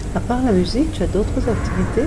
À part la musique, tu as d'autres activités?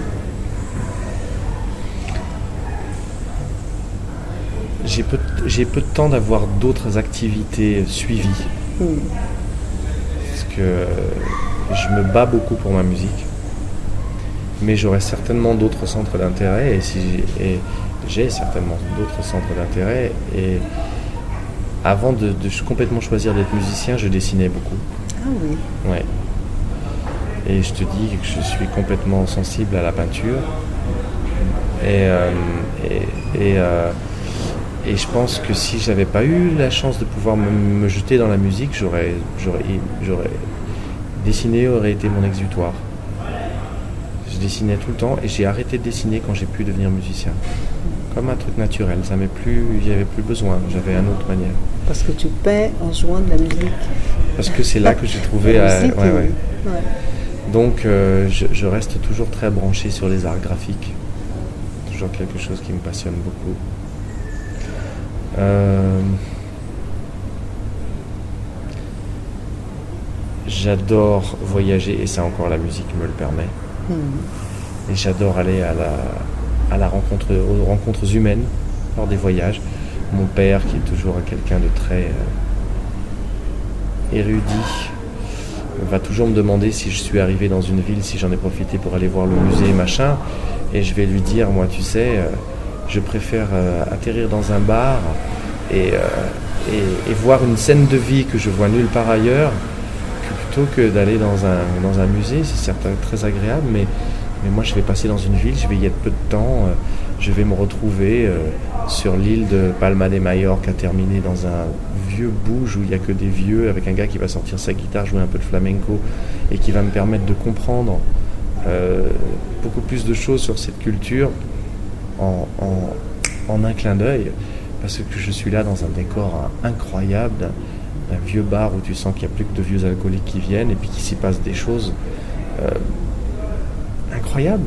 J'ai peu de temps d'avoir d'autres activités suivies. Hmm. Parce que je me bats beaucoup pour ma musique. Mais j'aurai certainement d'autres centres d'intérêt. Et j'ai certainement d'autres centres d'intérêt. Et avant de complètement choisir d'être musicien, je dessinais beaucoup. Ah oui. Ouais. Et je te dis que je suis complètement sensible à la peinture. Et je pense que si j'avais pas eu la chance de pouvoir me jeter dans la musique, dessiner aurait été mon exutoire. Je dessinais tout le temps et j'ai arrêté de dessiner quand j'ai pu devenir musicien. Comme un truc naturel, il n'y avait plus besoin, j'avais une autre manière. Parce que tu peins en jouant de la musique. Parce que c'est là que j'ai trouvé... Ouais. Donc je reste toujours très branché sur les arts graphiques. Toujours quelque chose qui me passionne beaucoup. J'adore voyager et ça encore la musique me le permet. Et j'adore aller à la rencontre, aux rencontres humaines lors des voyages. Mon père, qui est toujours quelqu'un de très érudit, va toujours me demander si je suis arrivé dans une ville, si j'en ai profité pour aller voir le musée, machin. Et je vais lui dire, moi, tu sais, je préfère atterrir dans un bar et voir une scène de vie que je vois nulle part ailleurs, plutôt que d'aller dans un musée. C'est certes très agréable, mais moi, je vais passer dans une ville, je vais y être peu de temps, je vais me retrouver sur l'île de Palma de Mallorca, terminé dans un vieux bouge où il n'y a que des vieux, avec un gars qui va sortir sa guitare, jouer un peu de flamenco et qui va me permettre de comprendre beaucoup plus de choses sur cette culture en un clin d'œil, parce que je suis là dans un décor incroyable d'un vieux bar où tu sens qu'il n'y a plus que de vieux alcooliques qui viennent et puis qu'il s'y passe des choses incroyables.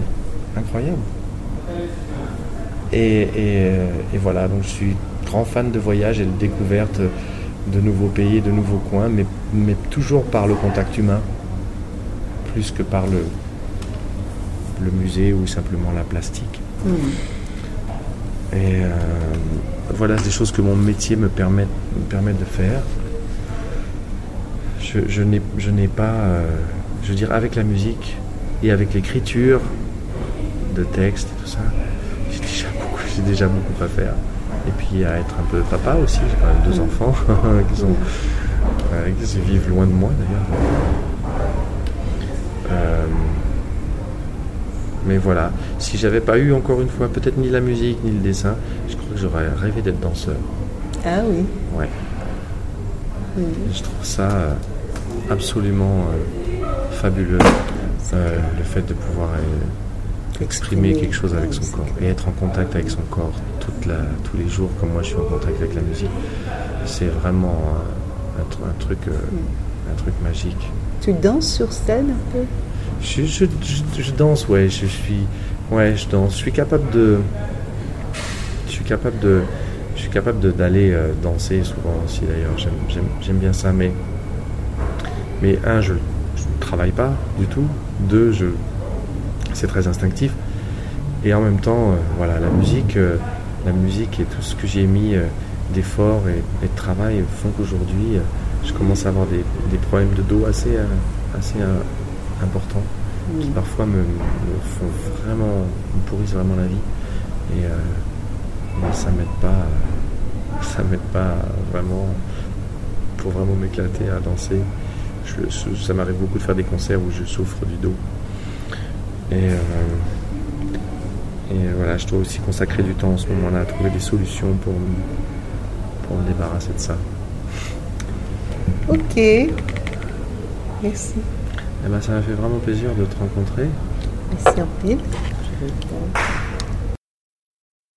Et voilà, donc je suis grand fan de voyage et de découverte de nouveaux pays, de nouveaux coins, mais toujours par le contact humain, plus que par le musée ou simplement la plastique. Et voilà, c'est des choses que mon métier me permet de faire. Je n'ai pas, je veux dire, avec la musique et avec l'écriture de textes et tout ça, j'ai déjà beaucoup à faire. Et puis à être un peu papa aussi, j'ai quand même 2 enfants qui vivent loin de moi d'ailleurs. Mais voilà, si j'avais pas eu encore une fois peut-être ni la musique ni le dessin, je crois que j'aurais rêvé d'être danseur. Ah oui. Ouais. Je trouve ça absolument fabuleux, le fait de pouvoir exprimer quelque chose avec son corps et être en contact avec son corps tous les jours, comme moi je suis en contact avec la musique. C'est vraiment un truc magique. Tu danses sur scène un peu? Je danse, ouais. Je danse. Je suis capable d'aller danser souvent aussi d'ailleurs. J'aime bien ça, mais je ne travaille pas du tout. 2, c'est très instinctif. Et en même temps, voilà, la musique et tout ce que j'ai mis d'effort et de travail font qu'aujourd'hui, je commence à avoir des problèmes de dos assez importants qui parfois me pourrissent vraiment la vie. Et ça m'aide pas vraiment pour vraiment m'éclater à danser. Ça m'arrive beaucoup de faire des concerts où je souffre du dos. Et voilà, je dois aussi consacrer du temps en ce moment-là à trouver des solutions pour me débarrasser de ça. Ok. Merci. Eh ben, ça m'a fait vraiment plaisir de te rencontrer. Merci en pile. Je vais